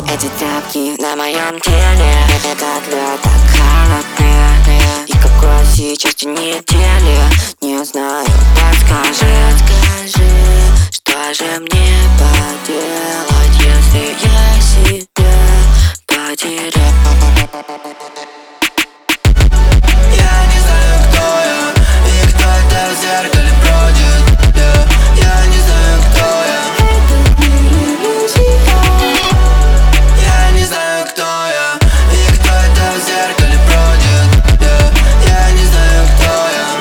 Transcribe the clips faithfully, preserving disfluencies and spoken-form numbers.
Эти тряпки на моем теле, как лед, так холодные. И какой сейчас день недели, не знаю, подскажи, скажи, что же мне поделать, если я себя потерял. Я не знаю, кто я, и кто это в зеркале бродит. yeah. Я не знаю, кто я. Я не знаю, кто я, и кто это в зеркале бродит. yeah. Я не знаю, кто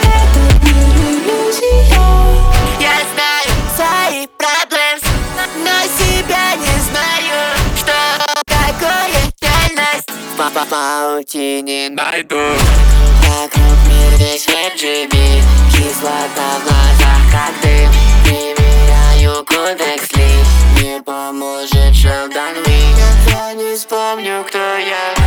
я. Я знаю свои проблемы, но себя не знаю, что такое реальность. В паутине найду. Вокруг мир весь в эр джи би, кислота в глазах, как дым. Примеряю кодекс Ли, не поможет Шелдон Ли. Я не вспомню, кто я.